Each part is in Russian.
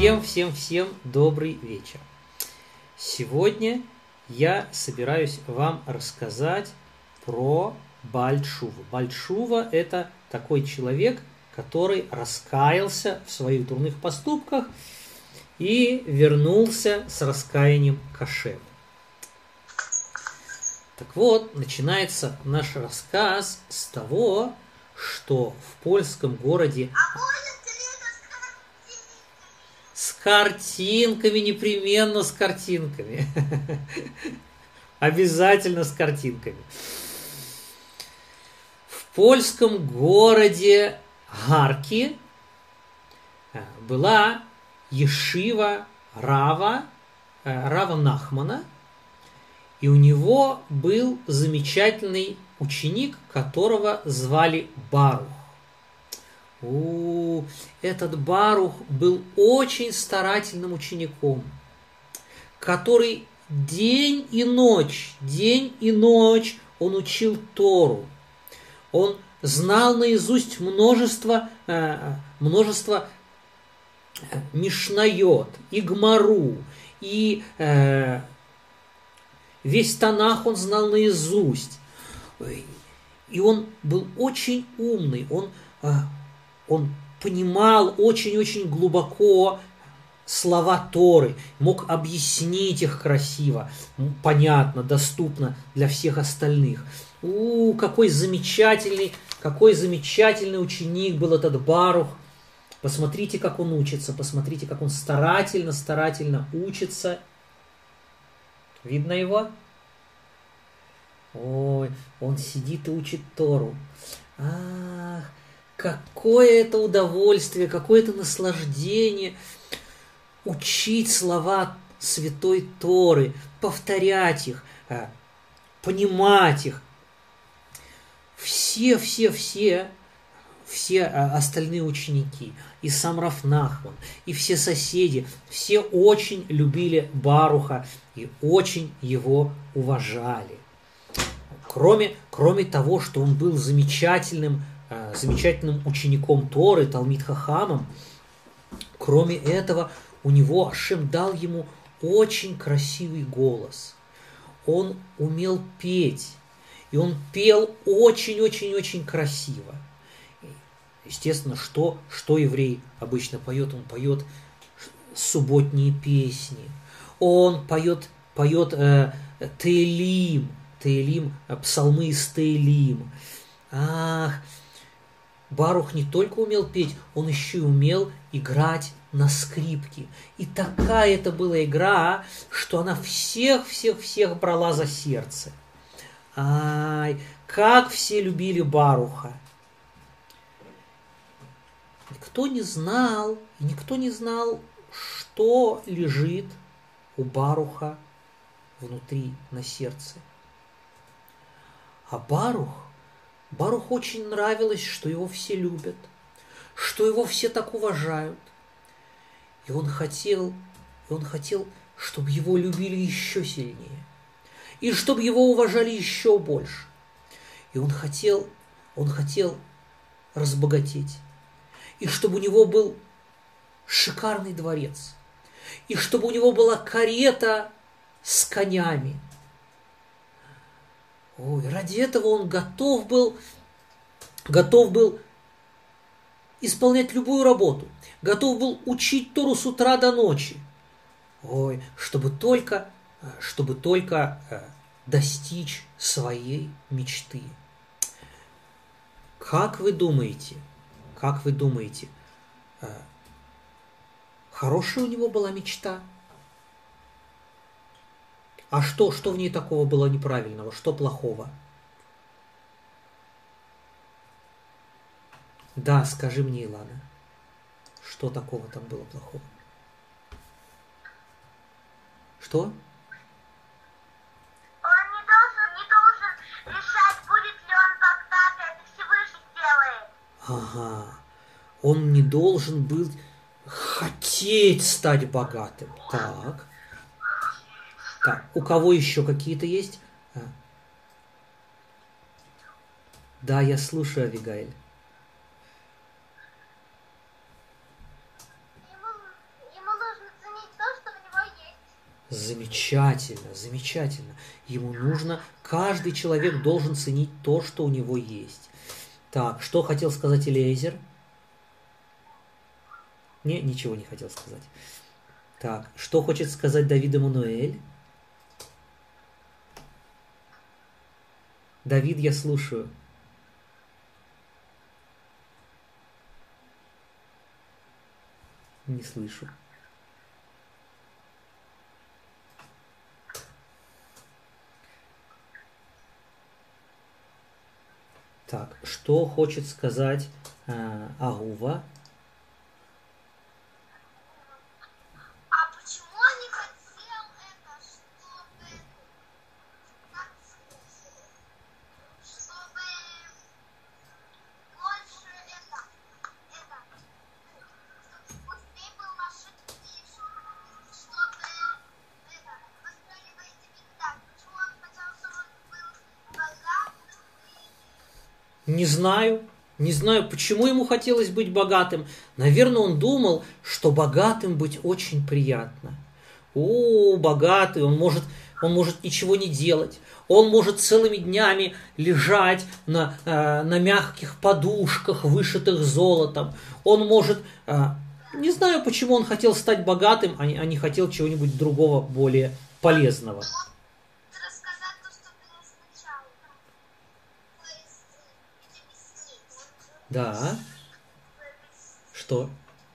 Всем добрый вечер. Сегодня я собираюсь вам рассказать про Бааль-тшува. Бааль-тшува – это такой человек, который раскаялся в своих дурных поступках и вернулся с раскаянием к Ашему. Так вот, начинается наш рассказ с того, что в польском городе... С картинками, непременно с картинками. Обязательно с картинками. В польском городе Харки была ешива Рава Нахмана, и у него был замечательный ученик, которого звали Барух. Этот Барух был очень старательным учеником, который день и ночь он учил Тору. Он знал наизусть множество Мишнайот, и Гмару, и весь Танах он знал наизусть. И он был очень умный, он понимал очень-очень глубоко слова Торы, мог объяснить их красиво, понятно, доступно для всех остальных. Какой замечательный ученик был этот Барух. Посмотрите, как он учится, посмотрите, как он старательно учится. Видно его? Ой, он сидит и учит Тору. Ах, какое это удовольствие, какое это наслаждение учить слова Святой Торы, повторять их, понимать их. Все остальные ученики, и сам Рав Нахман, и все соседи, все очень любили Баруха и очень его уважали. Кроме того, что он был замечательным учеником Торы, Талмид Хахамом, кроме этого, у него Ашем дал ему очень красивый голос. Он умел петь, и он пел очень красиво. Естественно, что еврей обычно поет? Он поет субботние песни, он поет Теилим, псалмы из Теилим. Барух не только умел петь, он еще и умел играть на скрипке. И такая это была игра, что она всех брала за сердце. Как все любили Баруха. Никто не знал, что лежит у Баруха внутри, на сердце. А Баруху очень нравилось, что его все любят, что его все так уважают. И он хотел, чтобы его любили еще сильнее, и чтобы его уважали еще больше. И он хотел разбогатеть, и чтобы у него был шикарный дворец, и чтобы у него была карета с конями. Ради этого он готов был исполнять любую работу, готов был учить Тору с утра до ночи, чтобы только достичь своей мечты. Как вы думаете, хорошая у него была мечта? А что в ней такого было неправильного? Что плохого? Да, скажи мне, Илана, что такого там было плохого? Что? Он не должен решать, будет ли он богат, это Всевышний делает. Ага, он не должен был хотеть стать богатым. Так, у кого еще какие-то есть? Да, я слушаю, Авигаэль. Ему Замечательно, замечательно. Ему нужно, каждый человек должен ценить то, что у него есть. Так, что хотел сказать Элиэзер? Не, ничего не хотел сказать. Так, что хочет сказать Давид Эммануэль? Давид, я слушаю. Не слышу. Так, что хочет сказать Агува? А почему он не хотел это, чтобы больше чтобы быстрее был машин, чтобы построили бы эти города? Почему он хотел, чтобы он был богатым? Не знаю. Не знаю, почему ему хотелось быть богатым. Наверное, он думал, что богатым быть очень приятно. О, богатый, он может ничего не делать. Он может целыми днями лежать на мягких подушках, вышитых золотом. Он может... не знаю, почему он хотел стать богатым, а не хотел чего-нибудь другого, более полезного. Рассказать то, что было сначала. То есть, объяснить. Да. Что?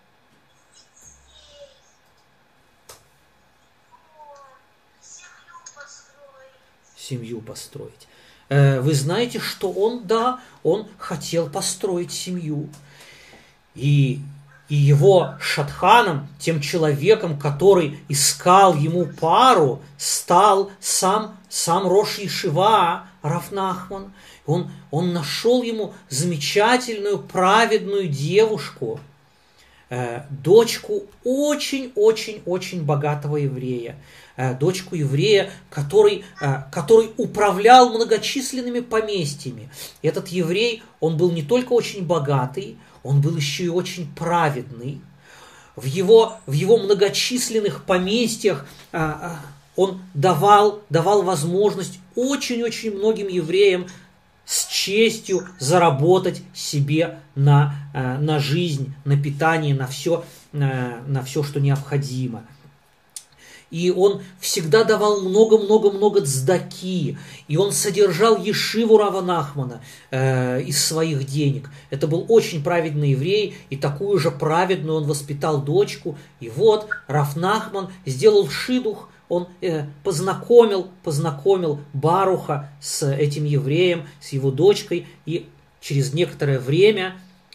Семью построить. Семью построить. Вы знаете, что он хотел построить семью. И его Шатханом, тем человеком, который искал ему пару, стал сам Рош Ешива Рав Нахман. Он нашел ему замечательную, праведную девушку, дочку очень-очень-очень богатого еврея. Дочку еврея, который управлял многочисленными поместьями. Этот еврей, он был не только очень богатый, он был еще и очень праведный. В его многочисленных поместьях он давал возможность очень-очень многим евреям с честью заработать себе на жизнь, на питание, на все, что необходимо. И он всегда давал много-много-много цдаки. И он содержал ешиву Рава Нахмана из своих денег. Это был очень праведный еврей, и такую же праведную он воспитал дочку. И вот Рав Нахман сделал шидух, он познакомил Баруха с этим евреем, с его дочкой, и через некоторое время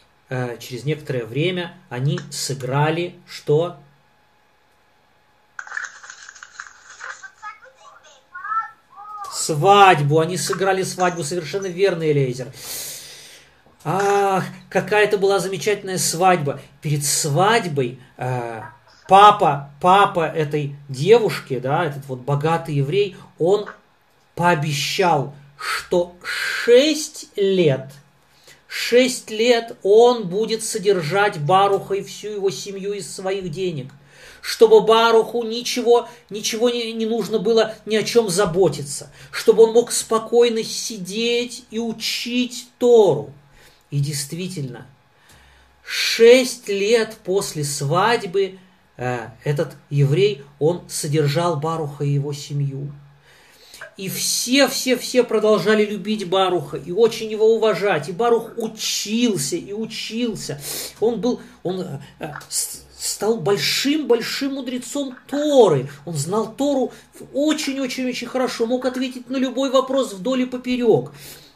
они сыграли что? Свадьбу. Они сыграли свадьбу, совершенно верно, Элиэзер. Ах, какая это была замечательная свадьба. Перед свадьбой папа этой девушки, да, этот вот богатый еврей, он пообещал, что 6 лет он будет содержать Баруха и всю его семью из своих денег, чтобы Баруху ничего не нужно было ни о чем заботиться, чтобы он мог спокойно сидеть и учить Тору. И действительно, 6 лет после свадьбы этот еврей, он содержал Баруха и его семью. И все продолжали любить Баруха и очень его уважать. И Барух учился и учился. Он стал большим мудрецом Торы. Он знал Тору очень хорошо, мог ответить на любой вопрос вдоль и поперек.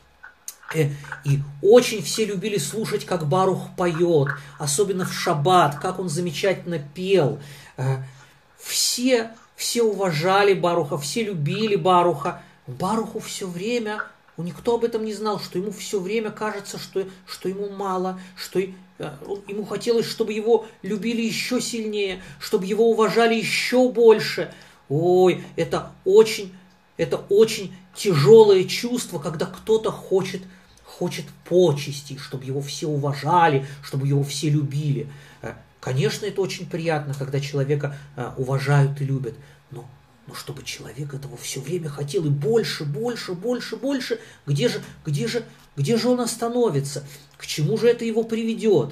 И очень все любили слушать, как Барух поет, особенно в шаббат, как он замечательно пел. Все уважали Баруха, все любили Баруха. Баруху все время, никто об этом не знал, что ему все время кажется, что ему мало, что ему хотелось, чтобы его любили еще сильнее, чтобы его уважали еще больше. Ой, это очень тяжелое чувство, когда кто-то хочет почестей, чтобы его все уважали, чтобы его все любили. Конечно, это очень приятно, когда человека уважают и любят, но Но чтобы человек этого все время хотел и больше, больше, больше, больше, где же он остановится? К чему же это его приведет?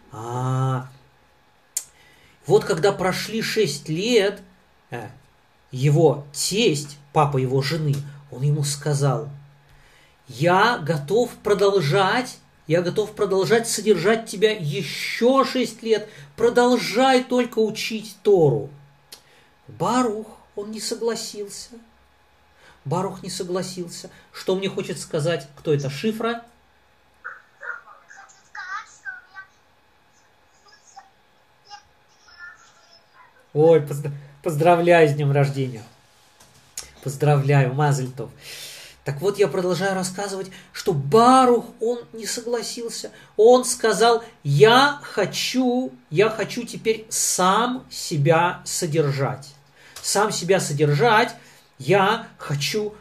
Вот когда прошли 6 лет, его тесть, папа его жены, он ему сказал: я готов продолжать содержать тебя еще 6 лет, продолжай только учить Тору. Барух, он не согласился. Барух не согласился. Что мне хочет сказать? Кто это? Шифра? Хочу сказать, что у меня Ой, поздравляю с днем рождения. Поздравляю, Мазель тов. Так вот, я продолжаю рассказывать, что Барух, он не согласился. Он сказал: я хочу теперь сам себя содержать. Сам себя содержать, я хочу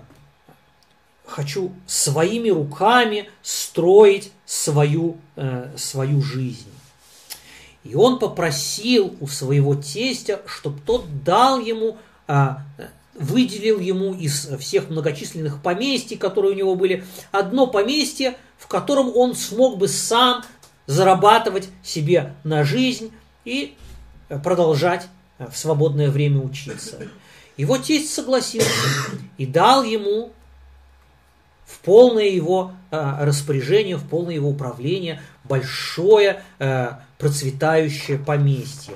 своими руками строить свою жизнь. И он попросил у своего тестя, чтобы тот дал ему, выделил ему из всех многочисленных поместий, которые у него были, одно поместье, в котором он смог бы сам зарабатывать себе на жизнь и продолжать в свободное время учиться. Его тесть согласился и дал ему в полное его распоряжение, в полное его управление большое процветающее поместье.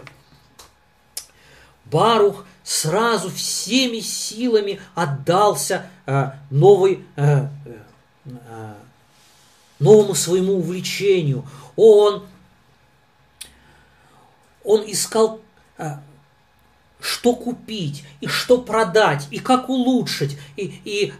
Барух сразу всеми силами отдался новому своему увлечению. Он искал, что купить, и что продать, и как улучшить, и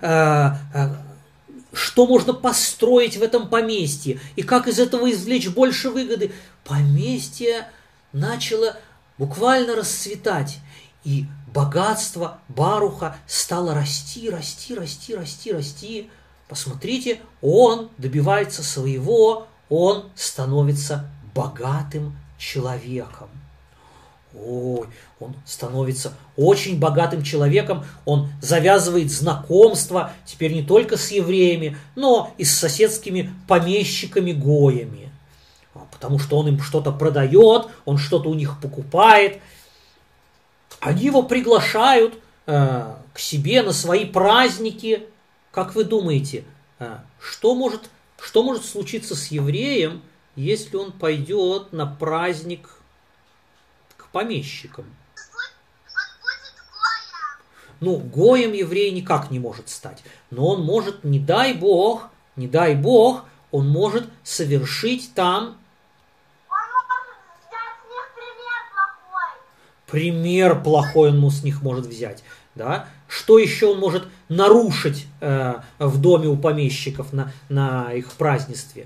что можно построить в этом поместье, и как из этого извлечь больше выгоды. Поместье начало буквально расцветать, и богатство Баруха стало расти, расти, расти, расти, расти. Посмотрите, он добивается своего, он становится богатым человеком. Ой, он становится очень богатым человеком, он завязывает знакомства теперь не только с евреями, но и с соседскими помещиками-гоями. Потому что он им что-то продает, он что-то у них покупает. Они его приглашают к себе на свои праздники. Как вы думаете, что может случиться с евреем, если он пойдет на праздник к помещикам? он будет гоем. Ну, гоем еврей никак не может стать. Но он может, не дай бог, он может совершить там Он может взять с них пример плохой. пример плохой, он с них может взять. Да? Что еще он может нарушить в доме у помещиков на их празднестве?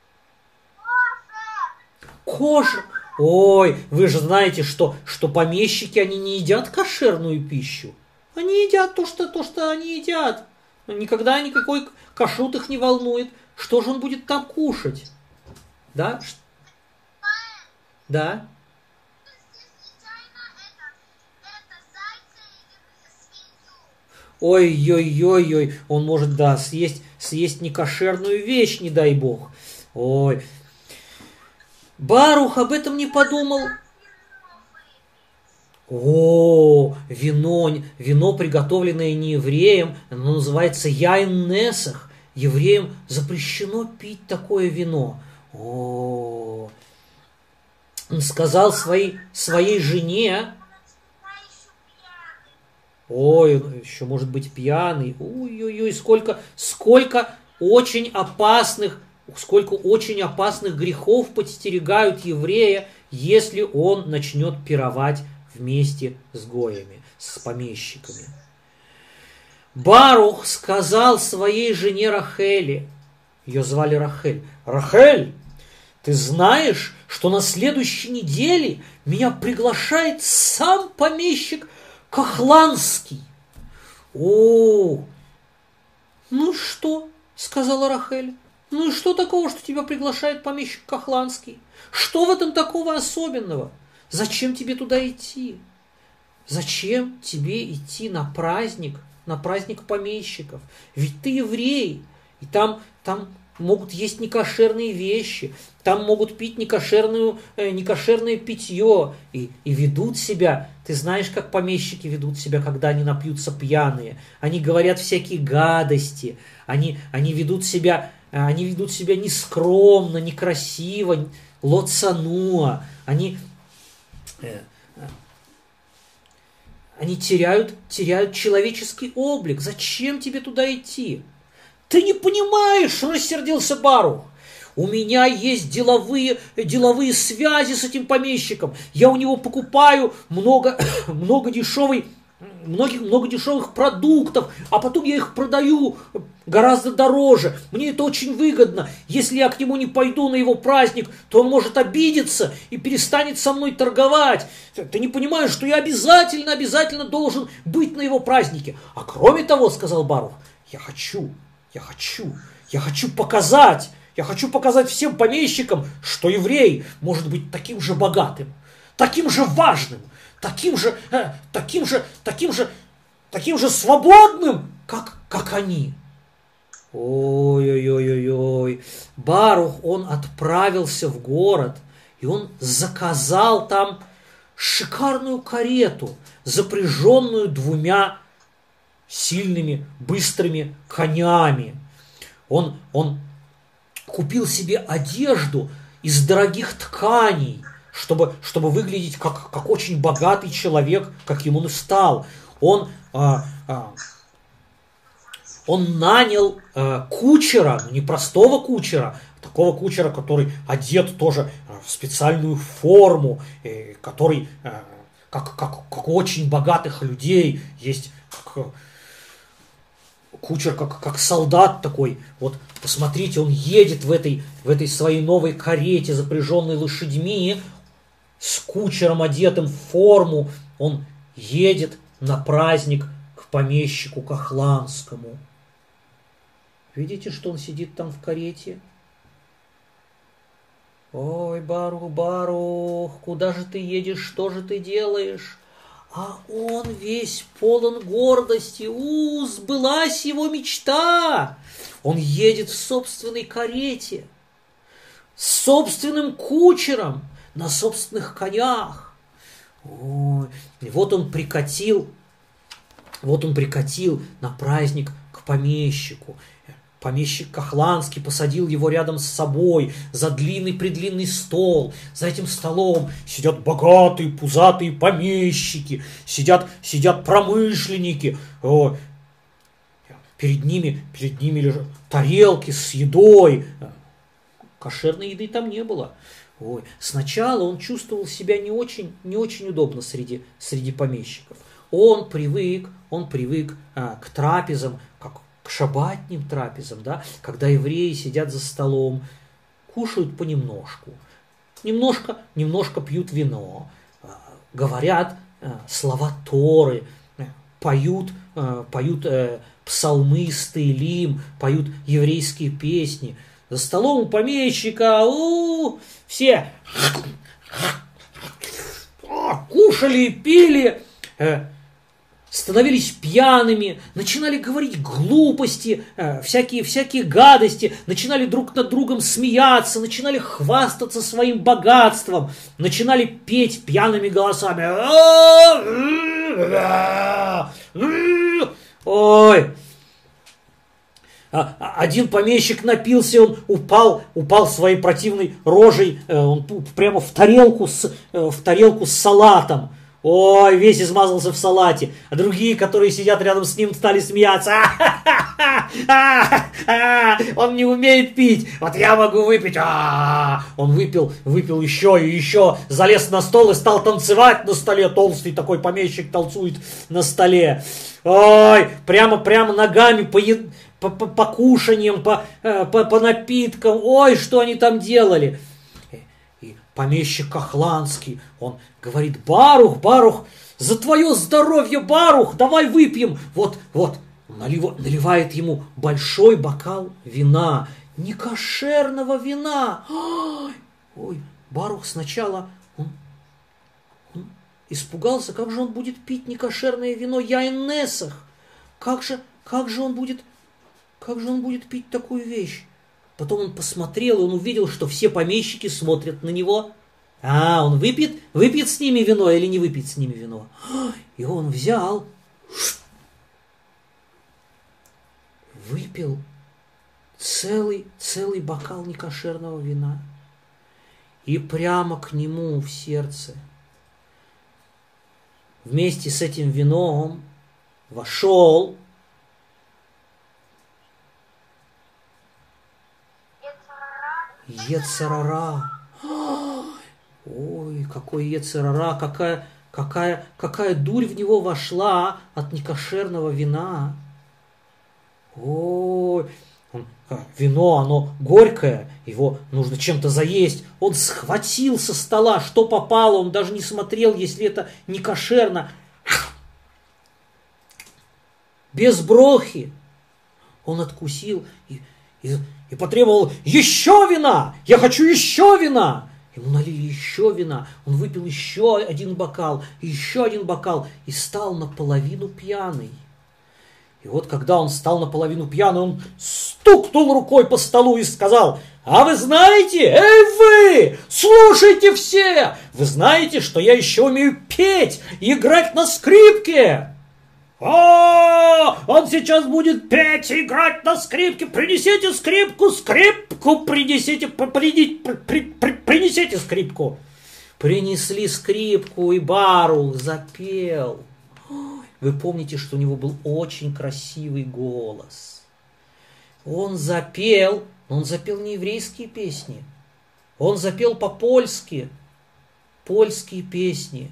Кошер. Ой, вы же знаете, что помещики, они не едят кошерную пищу. Они едят то, что они едят. Никогда никакой кашрут их не волнует. Что же он будет там кушать? Да? Да? Случайно это зайца или свинью. Ой-ой-ой-ой, он может, да, съесть некошерную вещь, не дай бог. Ой. Барух об этом не подумал. О, вино, приготовленное не евреем, оно называется яин несах. Евреям запрещено пить такое вино. О, он сказал своей жене, ой, он еще может быть пьяный. Ой-ой-ой, сколько очень опасных грехов подстерегают еврея, если он начнет пировать вместе с гоями, с помещиками. Барух сказал своей жене Рахели, ее звали Рахель: «Рахель, ты знаешь, что на следующей неделе меня приглашает сам помещик Кахланский?» «О, ну что?» — сказала Рахель. «Ну и что такого, что тебя приглашает помещик Кахланский? Что в этом такого особенного? Зачем тебе туда идти?» зачем тебе идти на праздник помещиков? Ведь ты еврей, и там могут есть некошерные вещи, там могут пить некошерное питье, и ведут себя, ты знаешь, как помещики ведут себя, когда они напьются пьяные, они говорят всякие гадости, они ведут себя нескромно, некрасиво, лоцануа, они теряют человеческий облик. Зачем тебе туда идти? Ты не понимаешь, рассердился Барух. У меня есть деловые связи с этим помещиком. Я у него покупаю много дешевых продуктов, а потом я их продаю гораздо дороже. Мне это очень выгодно. Если я к нему не пойду на его праздник, то он может обидеться и перестанет со мной торговать. Ты не понимаешь, что я обязательно должен быть на его празднике. А кроме того, сказал Барух, я хочу показать всем помещикам, что еврей может быть таким же богатым, таким же важным, таким же свободным, как они. Ой-ой-ой-ой-ой. Барух, он отправился в город, и он заказал там шикарную карету, запряженную 2 сильными, быстрыми конями. Он купил себе одежду из дорогих тканей, чтобы выглядеть как очень богатый человек, каким он и стал. Он нанял кучера, не простого кучера, такого кучера, который одет тоже в специальную форму, который, как у очень богатых людей, есть кучер, как солдат такой. Вот посмотрите, он едет в этой своей новой карете, запряженной лошадьми, с кучером, одетым в форму. Он едет на праздник к помещику Кахланскому. Видите, что он сидит там в карете? Ой, Барух, куда же ты едешь, что же ты делаешь? А он весь полон гордости. Сбылась его мечта. Он едет в собственной карете, с собственным кучером, на собственных конях. Ой, и вот он прикатил на праздник к помещику. Помещик Кахланский посадил его рядом с собой за длинный-предлинный стол. За этим столом сидят богатые, пузатые помещики, сидят промышленники. Перед ними лежат тарелки с едой. Кошерной еды там не было. Сначала он чувствовал себя не очень удобно среди помещиков. Он привык к трапезам, к шаббатным трапезам, да, когда евреи сидят за столом, кушают понемножку, немножко пьют вино, говорят слова Торы, поют псалмы, стейлим, поют еврейские песни. За столом у помещика все кушали и пили, становились пьяными, начинали говорить глупости, всякие гадости, начинали друг над другом смеяться, начинали хвастаться своим богатством, начинали петь пьяными голосами. Ой! Один помещик напился, он упал своей противной рожей, он прямо в тарелку с салатом. Ой, весь измазался в салате. А другие, которые сидят рядом с ним, стали смеяться. Он не умеет пить. Вот я могу выпить. Он выпил еще и еще. Залез на стол и стал танцевать на столе. Толстый такой помещик танцует на столе. Ой, прямо ногами по кушаниям, по напиткам. Ой, что они там делали. И помещик Кахланский, он говорит: Барух, за твое здоровье, Барух, давай выпьем. Вот, наливает ему большой бокал вина, некошерного вина. Ой, Барух сначала, испугался, как же он будет пить некошерное вино Яин-Несах? Как же он будет пить такую вещь? Потом он посмотрел, и он увидел, что все помещики смотрят на него. Он выпьет с ними вино или не выпьет с ними вино? И он взял, выпил целый бокал некошерного вина. И прямо к нему в сердце вместе с этим вином вошел Йецер-ара. Ой, какой Йецер-ара, какая дурь в него вошла от некошерного вина. Ой, вино, оно горькое, его нужно чем-то заесть. Он схватил со стола, что попало, он даже не смотрел, если это не кошерно. Без брохи. Он откусил и потребовал еще вина. Я хочу еще вина. Ему налили еще вина. Он выпил еще один бокал, еще один бокал и стал наполовину пьяный. И вот когда он стал наполовину пьяный, он стукнул рукой по столу и сказал: «А вы знаете, вы, слушайте все, вы знаете, что я еще умею петь и играть на скрипке?» Он сейчас будет петь и играть на скрипке. Принесите скрипку, принесите скрипку. Принесли скрипку, и Барух запел. Вы помните, что у него был очень красивый голос. Он запел не еврейские песни. Он запел по-польски польские песни.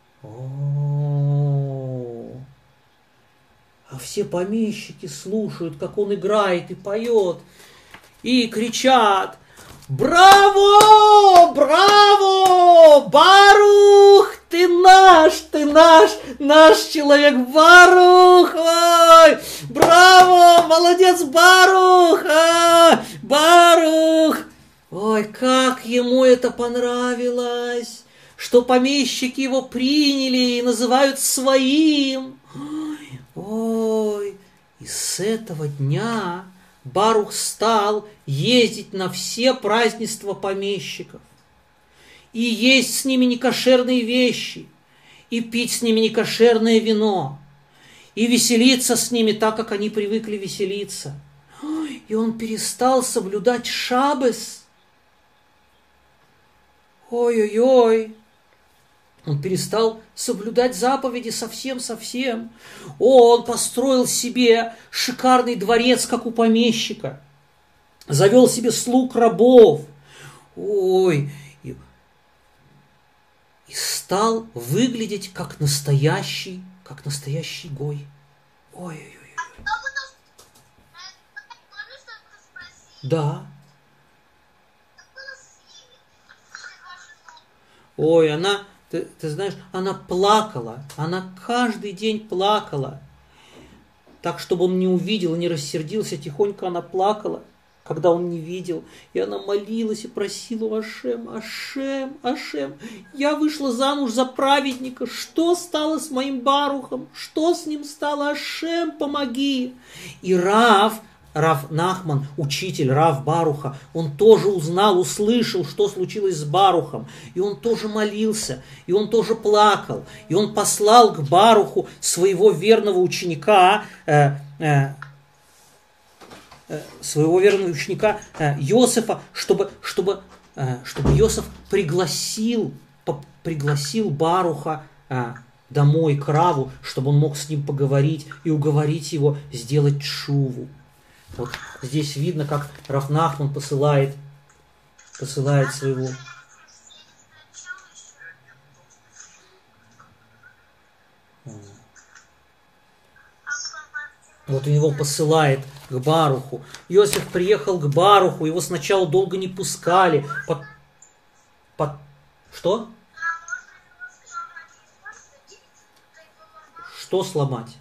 А все помещики слушают, как он играет и поет, и кричат: «Браво! Браво! Барух! Ты наш человек, Барух! Ой! Браво! Молодец, Барух! Барух!» Ой, как ему это понравилось, что помещики его приняли и называют своим. Ой, и с этого дня Барух стал ездить на все празднества помещиков, и есть с ними некошерные вещи, и пить с ними некошерное вино, и веселиться с ними так, как они привыкли веселиться. И он перестал соблюдать шаббес. Ой-ой-ой. Он перестал соблюдать заповеди совсем-совсем. Он построил себе шикарный дворец, как у помещика. Завел себе слуг рабов. Ой, и стал выглядеть как настоящий гой. Ой-ой-ой. Да. Ой, она... Ты знаешь, она плакала, она каждый день плакала. Так, чтобы он не увидел и не рассердился, тихонько она плакала, когда он не видел. И она молилась и просила у Ашем, я вышла замуж за праведника, что стало с моим Барухом, что с ним стало, Ашем, помоги. И Рав Нахман, учитель Рав Баруха, он тоже услышал, что случилось с Барухом. И он тоже молился, и он тоже плакал. И он послал к Баруху своего верного ученика, Йосефа, чтобы Йосеф пригласил Баруха домой к Раву, чтобы он мог с ним поговорить и уговорить его сделать тшуву. Вот здесь видно, как Рав Нахман посылает своего. Вот у него посылает к Баруху. Йосеф приехал к Баруху, его сначала долго не пускали. Что? Что сломать?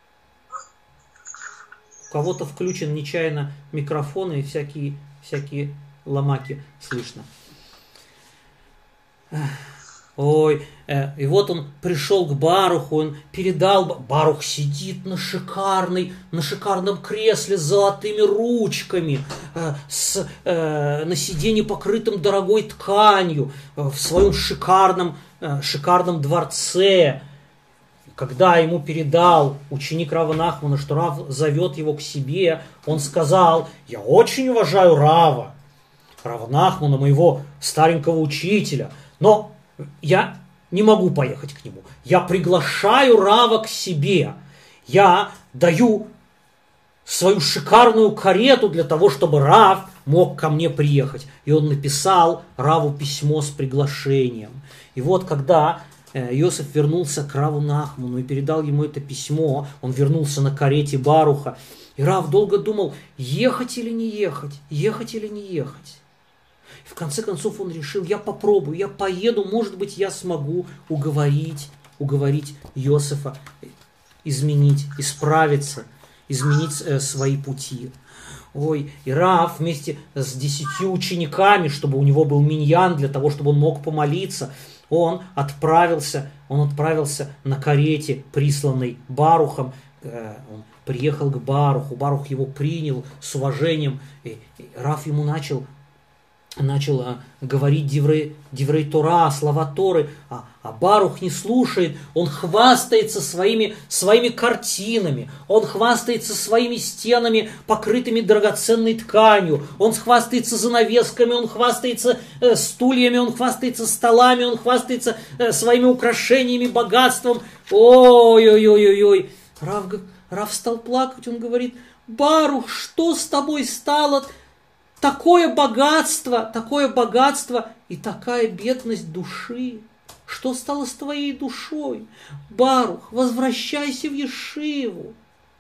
У кого-то включен нечаянно микрофон, и всякие ломаки слышно. Ой, и вот он пришел к Баруху, он передал, Барух сидит на шикарном кресле с золотыми ручками, на сиденье покрытым дорогой тканью, в своем шикарном дворце. Когда ему передал ученик Рава Нахмана, что Рав зовет его к себе, он сказал: я очень уважаю Рава Нахмана, моего старенького учителя, но я не могу поехать к нему. Я приглашаю Рава к себе. Я даю свою шикарную карету для того, чтобы Рав мог ко мне приехать. И он написал Раву письмо с приглашением. И вот когда Йосеф вернулся к Раву Нахману и передал ему это письмо, он вернулся на карете Баруха. И Рав долго думал, ехать или не ехать, ехать или не ехать. В конце концов он решил, я попробую, я поеду, может быть, я смогу уговорить Йосефа исправиться, изменить свои пути. Ой, и Рав вместе с 10 учениками, чтобы у него был миньян, для того, чтобы он мог помолиться, он отправился на карете, присланной Барухом. Он приехал к Баруху, Барух его принял с уважением, и Рав ему начал говорить диврей Тора, слова Торы, а Барух не слушает, он хвастается своими картинами, он хвастается своими стенами, покрытыми драгоценной тканью, он хвастается занавесками, он хвастается стульями, он хвастается столами, он хвастается своими украшениями, богатством. Ой-ой-ой-ой-ой. Рав стал плакать, он говорит: Барух, что с тобой стало? Такое богатство и такая бедность души. Что стало с твоей душой? Барух, возвращайся в Ешиву.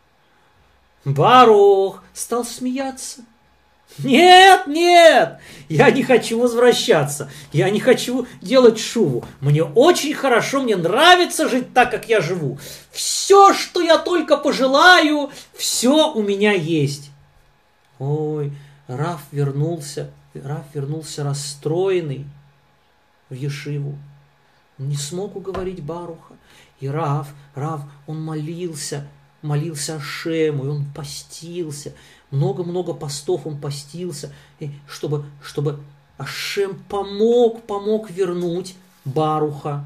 Барух стал смеяться. Нет, я не хочу возвращаться. Я не хочу делать шуву. Мне очень хорошо, мне нравится жить так, как я живу. Все, что я только пожелаю, все у меня есть. Ой, Рав вернулся расстроенный в Ешиву. Он не смог уговорить Баруха. И Рав, он молился Ашему, и он постился. Много-много постов он постился, чтобы Ашем помог вернуть Баруха,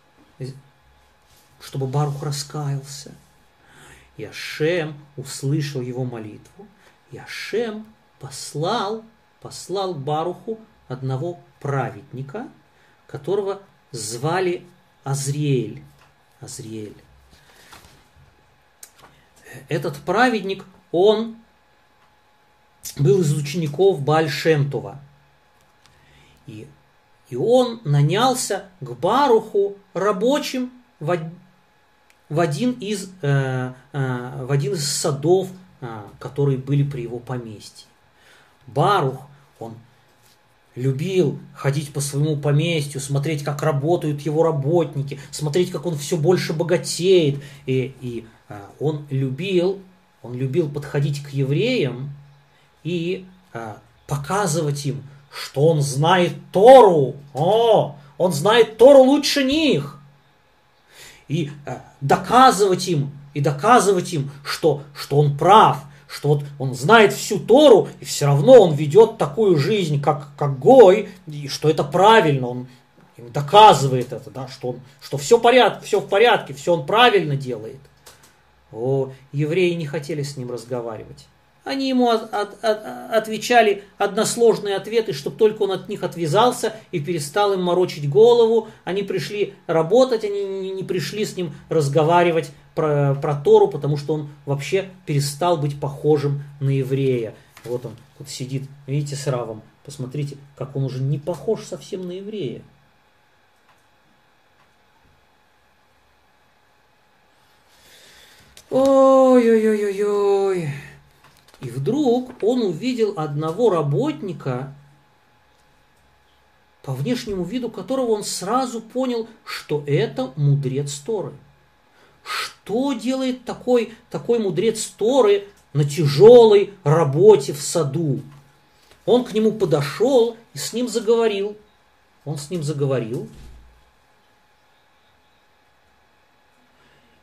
чтобы Барух раскаялся. И Ашем услышал его молитву, и Ашем послал Баруху одного праведника, которого звали Азриэль. Этот праведник, он был из учеников Бааль Шем Това. И он нанялся к Баруху рабочим в один из садов, которые были при его поместье. Барух, он любил ходить по своему поместью, смотреть, как работают его работники, смотреть, как он все больше богатеет. И он любил подходить к евреям и показывать им, что он знает Тору. Он знает Тору лучше них. И доказывать им, что он прав, что вот он знает всю Тору, и все равно он ведет такую жизнь, как Гой, и что это правильно, он им доказывает это, да, что все в порядке, все он правильно делает. Евреи не хотели с ним разговаривать. Они ему отвечали односложные ответы, чтобы только он от них отвязался и перестал им морочить голову. Они пришли работать, они не пришли с ним разговаривать про Тору, потому что он вообще перестал быть похожим на еврея. Вот он тут сидит, видите, с Равом. Посмотрите, как он уже не похож совсем на еврея. Ой-ой-ой-ой-ой. И вдруг он увидел одного работника, по внешнему виду которого он сразу понял, что это мудрец Торы. Что делает такой мудрец Торы на тяжелой работе в саду? Он к нему подошел и с ним заговорил.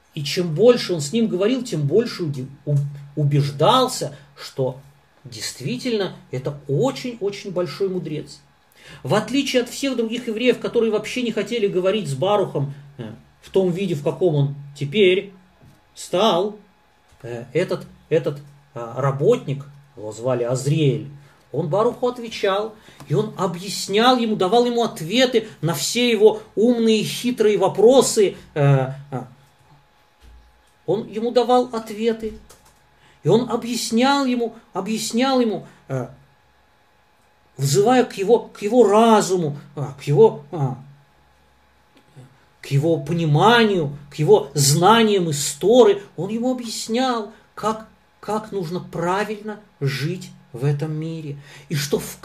И чем больше он с ним говорил, тем больше убеждался, что действительно это очень-очень большой мудрец. В отличие от всех других евреев, которые вообще не хотели говорить с Барухом в том виде, в каком он теперь стал, этот работник, его звали Азриэль, он Баруху отвечал, и он объяснял ему, давал ему ответы на все его умные, хитрые вопросы. Он ему давал ответы, и он объяснял ему, взывая к его разуму, к его пониманию, к его знаниям истории. Он ему объяснял, как нужно правильно жить в этом мире. И что в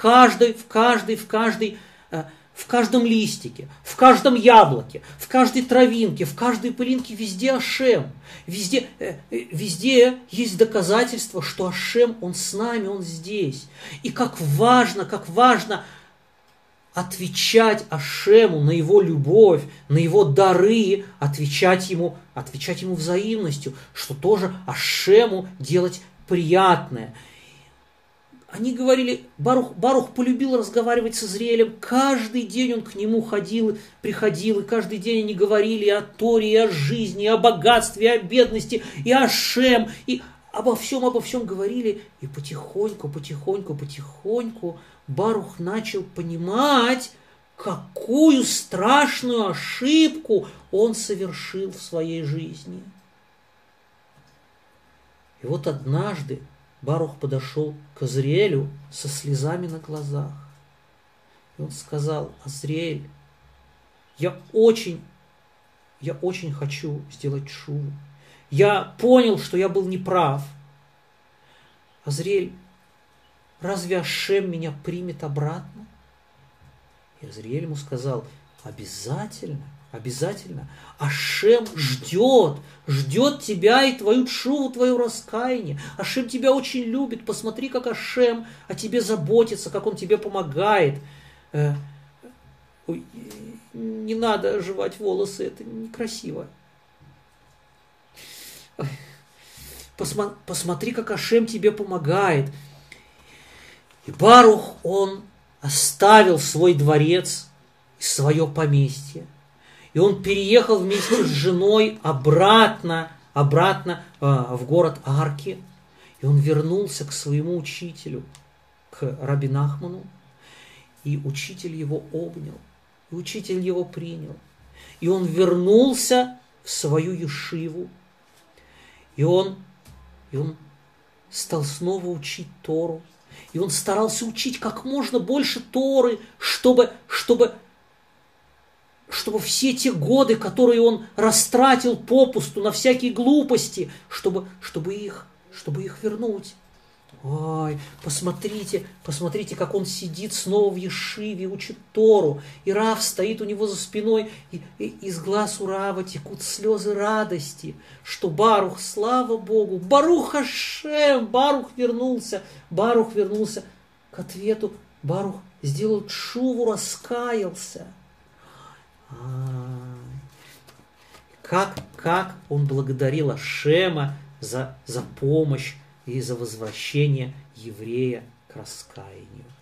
каждом листике, в каждом яблоке, в каждой травинке, в каждой пылинке везде Ашем. Везде есть доказательство, что Ашем, Он с нами, Он здесь. И как важно отвечать Ашему на Его любовь, на Его дары, отвечать Ему взаимностью, что тоже Ашему делать приятное. Они говорили, Барух полюбил разговаривать с Азриэлем. Каждый день он к нему приходил, и каждый день они говорили и о Торе, и о жизни, и о богатстве, и о бедности, и о Ашем, и обо всем говорили. И потихоньку Барух начал понимать, какую страшную ошибку он совершил в своей жизни. И вот однажды Барух подошел к Азриэлю со слезами на глазах. И он сказал: Азриэль, я очень хочу сделать шуву. Я понял, что я был неправ. Азриэль, разве Ашем меня примет обратно? И Азриэль ему сказал: обязательно. Ашем ждет тебя и твою тшуву, твое раскаяние. Ашем тебя очень любит. Посмотри, как Ашем о тебе заботится, как он тебе помогает. Не надо жевать волосы, это некрасиво. Посмотри, как Ашем тебе помогает. И Барух, он оставил свой дворец и свое поместье. И он переехал вместе с женой обратно в город Арки. И он вернулся к своему учителю, к Раби Нахману. И учитель его обнял, и учитель его принял. И он вернулся в свою ешиву. И он стал снова учить Тору. И он старался учить как можно больше Торы, чтобы все те годы, которые он растратил попусту на всякие глупости, чтобы их вернуть. Ой, посмотрите, как он сидит снова в ешиве, учит Тору, и Рав стоит у него за спиной, и из глаз у Рава текут слезы радости, что Барух, слава Богу, Барух Ашем, Барух вернулся к ответу, Барух сделал тшуву, раскаялся. Как он благодарил Ашема за помощь и за возвращение еврея к раскаянию.